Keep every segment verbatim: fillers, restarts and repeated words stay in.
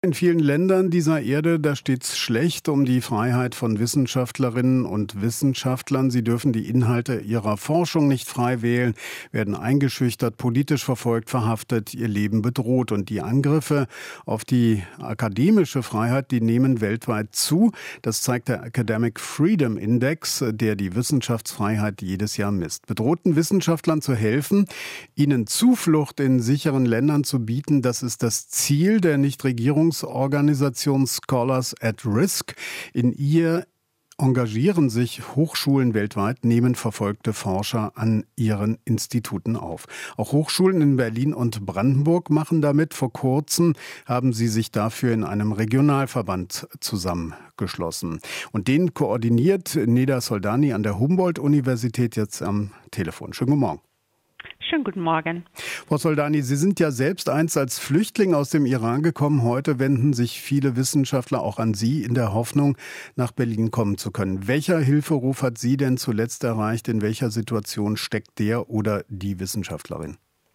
In vielen Ländern dieser Erde, da steht's schlecht um die Freiheit von Wissenschaftlerinnen und Wissenschaftlern. Sie dürfen die Inhalte ihrer Forschung nicht frei wählen, werden eingeschüchtert, politisch verfolgt, verhaftet, ihr Leben bedroht. Und die Angriffe auf die akademische Freiheit, die nehmen weltweit zu. Das zeigt der Academic Freedom Index, der die Wissenschaftsfreiheit jedes Jahr misst. Bedrohten Wissenschaftlern zu helfen, ihnen Zuflucht in sicheren Ländern zu bieten, das ist das Ziel der Nichtregierungs Organisation Scholars at Risk. In ihr engagieren sich Hochschulen weltweit, nehmen verfolgte Forscher an ihren Instituten auf. Auch Hochschulen in Berlin und Brandenburg machen damit. Vor kurzem haben sie sich dafür in einem Regionalverband zusammengeschlossen. Und den koordiniert Neda Soldani an der Humboldt-Universität jetzt am Telefon. Schönen guten Morgen. Schönen guten Morgen. Frau Soldani, Sie sind ja selbst einst als Flüchtling aus dem Iran gekommen. Heute wenden sich viele Wissenschaftler auch an Sie in der Hoffnung, nach Berlin kommen zu können. Welcher Hilferuf hat Sie denn zuletzt erreicht? In welcher Situation steckt der oder die Wissenschaftlerin?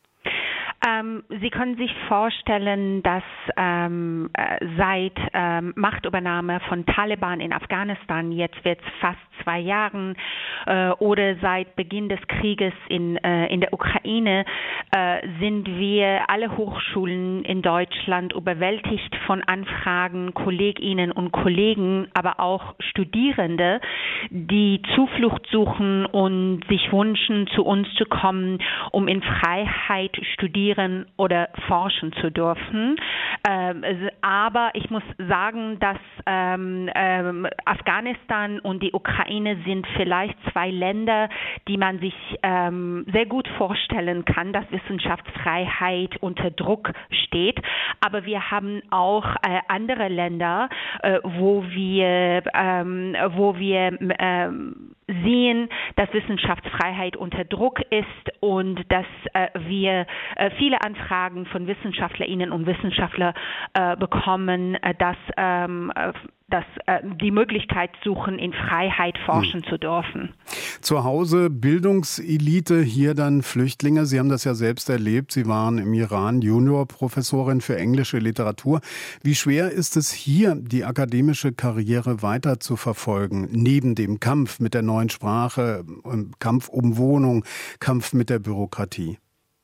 Ähm, Sie können sich vorstellen, dass ähm, äh, seit ähm, Machtübernahme von Taliban in Afghanistan, jetzt wird es fast zwei Jahren, äh, oder seit Beginn des Krieges in, äh, in der Ukraine, äh, sind wir alle Hochschulen in Deutschland überwältigt von Anfragen, Kolleginnen und Kollegen, aber auch Studierende, die Zuflucht suchen und sich wünschen, zu uns zu kommen, um in Freiheit studieren oder forschen zu dürfen. Ähm, aber ich muss sagen, dass ähm, ähm, Afghanistan und die Ukraine sind vielleicht zwei Länder, die man sich ähm, sehr gut vorstellen kann, dass Wissenschaftsfreiheit unter Druck steht. Aber wir haben auch äh, andere Länder, äh, wo wir, ähm, wo wir ähm, sehen, dass Wissenschaftsfreiheit unter Druck ist und dass äh, wir äh, viele Anfragen von Wissenschaftlerinnen und Wissenschaftlern äh, bekommen, äh, dass, ähm, äh, dass äh, die Möglichkeit suchen, in Freiheit forschen hm. zu dürfen. Zu Hause Bildungselite, hier dann Flüchtlinge. Sie haben das ja selbst erlebt. Sie waren im Iran Juniorprofessorin für englische Literatur. Wie schwer ist es hier, die akademische Karriere weiter zu verfolgen, neben dem Kampf mit der neuen Sprache, Kampf um Wohnung, Kampf mit der Bürokratie?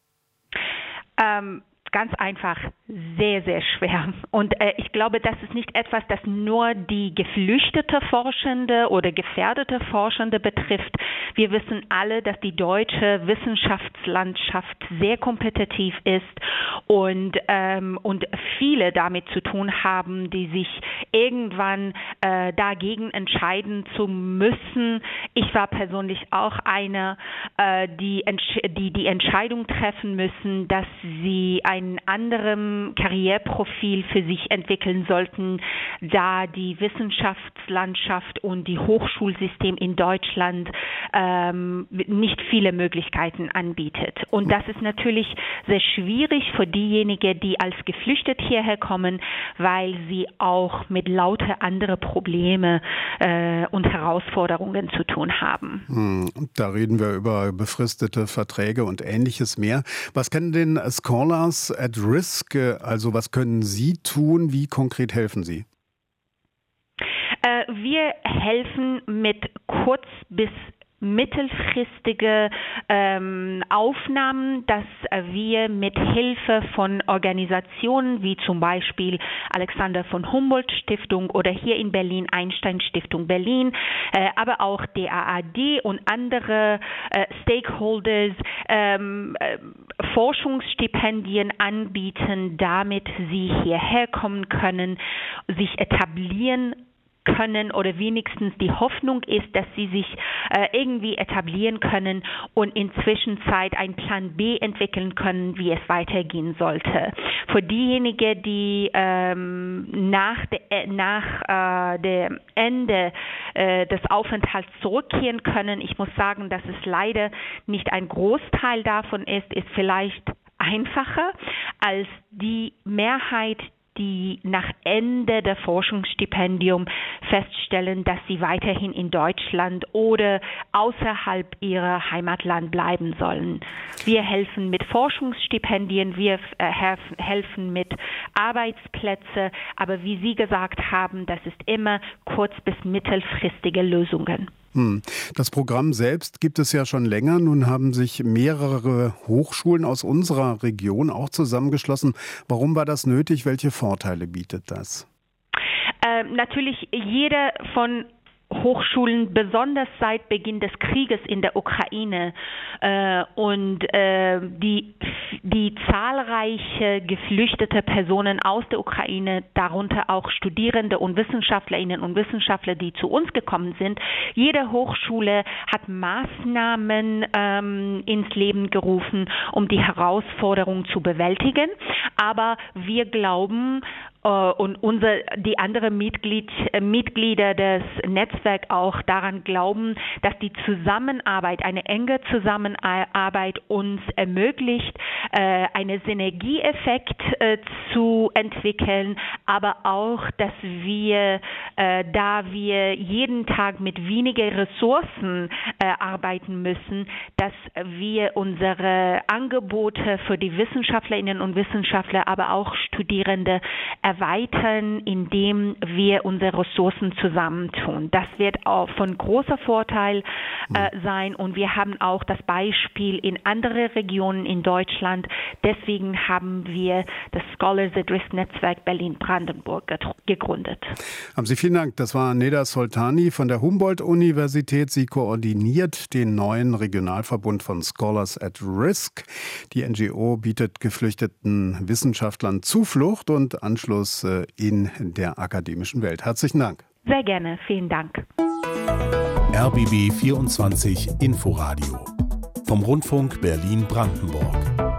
Ähm, ganz einfach, sehr, sehr schwer. Und äh, ich glaube, das ist nicht etwas, das nur die geflüchtete Forschende oder gefährdete Forschende betrifft. Wir wissen alle, dass die deutsche Wissenschaftslandschaft sehr kompetitiv ist und, ähm, und viele damit zu tun haben, die sich irgendwann äh, dagegen entscheiden zu müssen. Ich war persönlich auch eine, äh, die, die die Entscheidung treffen müssen, dass sie ein ein anderem Karriereprofil für sich entwickeln sollten, da die Wissenschaftslandschaft und die Hochschulsystem in Deutschland ähm, nicht viele Möglichkeiten anbietet. Und das ist natürlich sehr schwierig für diejenigen, die als geflüchtet hierher kommen, weil sie auch mit lauter andere Probleme äh, und Herausforderungen zu tun haben. Hm, da reden wir über befristete Verträge und Ähnliches mehr. Was können denn Scholars at Risk, also was können Sie tun? Wie konkret helfen Sie? Äh, wir helfen mit kurz- bis mittelfristige ähm, Aufnahmen, dass äh, wir mit Hilfe von Organisationen wie zum Beispiel Alexander von Humboldt Stiftung oder hier in Berlin Einstein Stiftung Berlin, äh, aber auch D A A D und andere äh, Stakeholders ähm, äh, Forschungsstipendien anbieten, damit sie hierher kommen können, sich etablieren können oder wenigstens die Hoffnung ist, dass sie sich äh, irgendwie etablieren können und in Zwischenzeit einen Plan B entwickeln können, wie es weitergehen sollte. Für diejenigen, die ähm, nach, de, äh, nach äh, dem Ende äh, des Aufenthalts zurückkehren können, ich muss sagen, dass es leider nicht ein Großteil davon ist, ist vielleicht einfacher als die Mehrheit, die nach Ende der Forschungsstipendium feststellen, dass sie weiterhin in Deutschland oder außerhalb ihrer Heimatland bleiben sollen. Wir helfen mit Forschungsstipendien, wir äh, helfen mit Arbeitsplätzen, aber wie Sie gesagt haben, das ist immer kurz- bis mittelfristige Lösungen. Hm. Das Programm selbst gibt es ja schon länger. Nun haben sich mehrere Hochschulen aus unserer Region auch zusammengeschlossen. Warum war das nötig? Welche Vorteile bietet das? Ähm, natürlich jede von Hochschulen, besonders seit Beginn des Krieges in der Ukraine äh, und äh, die, die zahlreiche geflüchtete Personen aus der Ukraine, darunter auch Studierende und Wissenschaftlerinnen und Wissenschaftler, die zu uns gekommen sind. Jede Hochschule hat Maßnahmen ähm, ins Leben gerufen, um die Herausforderung zu bewältigen. Aber wir glauben, und unser, die anderen Mitglied, äh, Mitglieder des Netzwerks auch daran glauben, dass die Zusammenarbeit, eine enge Zusammenarbeit uns ermöglicht, äh, einen Synergieeffekt äh, zu entwickeln, aber auch, dass wir, äh, da wir jeden Tag mit weniger Ressourcen äh, arbeiten müssen, dass wir unsere Angebote für die Wissenschaftlerinnen und Wissenschaftler, aber auch Studierende erweitern, indem wir unsere Ressourcen zusammentun. Das wird auch von großer Vorteil äh, sein und wir haben auch das Beispiel in andere Regionen in Deutschland. Deswegen haben wir das Scholars Address Netzwerk Berlin-Brandenburg gegründet. Haben Sie vielen Dank. Das war Neda Soltani von der Humboldt-Universität. Sie koordiniert den neuen Regionalverbund von Scholars at Risk. Die N G O bietet geflüchteten Wissenschaftlern Zuflucht und Anschluss in der akademischen Welt. Herzlichen Dank. Sehr gerne. Vielen Dank. R B B vierundzwanzig Inforadio vom Rundfunk Berlin-Brandenburg.